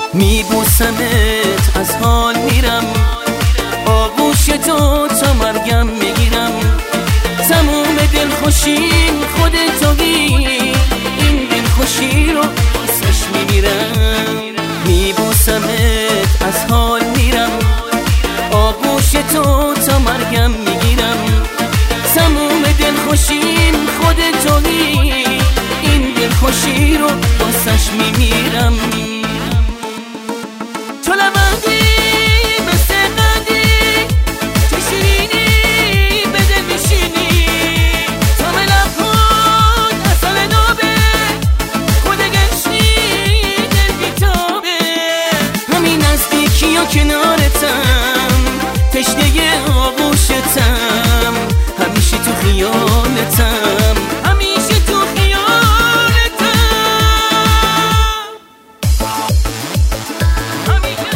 میبوسمت از حال میرم، آغوش تو تا مرگم میگیرم. تموم دلخوشیم خودتویی، این دلخوشی رو واسش میمیرم. میبوسمت از حال میرم، آغوش تو تا مرگم میگیرم. تموم دلخوشیم خودتویی، این دلخوشی رو واسش میمیرم. تو لبندی مثل قندی، چه شیرینی به دل میشینی. تو ملکون اصل نابه، خود گشتی دل بیتابه. همین نزدیکی و کنارتم، تشنه آغوشتم، همیشه تو خیالتم، همیشه تو خیالتم، همیشه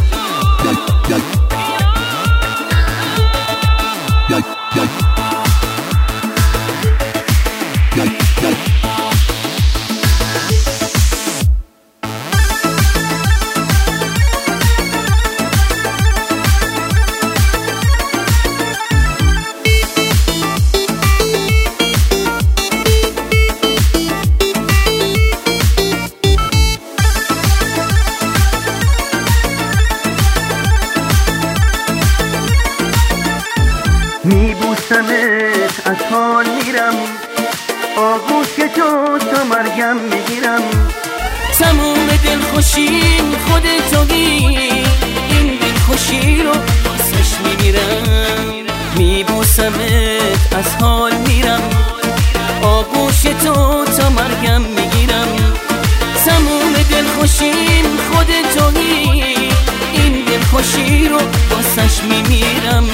میبوسمت از حال میرم، آغوش تو تا مرگم میگیرم. تموم دلخوشیم خودتویی، این دلخوشی رو واسش میمیرم. میبوسمت از حال میرم، آغوش تو تا مرگم میگیرم. تموم دلخوشیم خودتویی، این دلخوشی رو واسش میمیرم.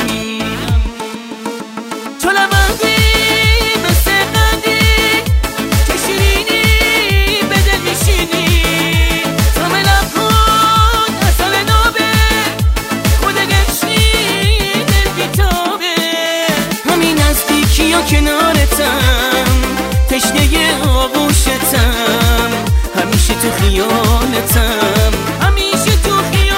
تو لبندی مثل قندی، چه شیرینی به دل میشینی. تو ملکون اصل نابه، خود گشتی دل بیتابه. همین نزدیکی و کنارتم، تشنه آغوشتم، همیشه تو خیالتم، همیشه تو خیالتم.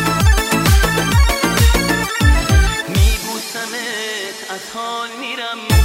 از حال میرم.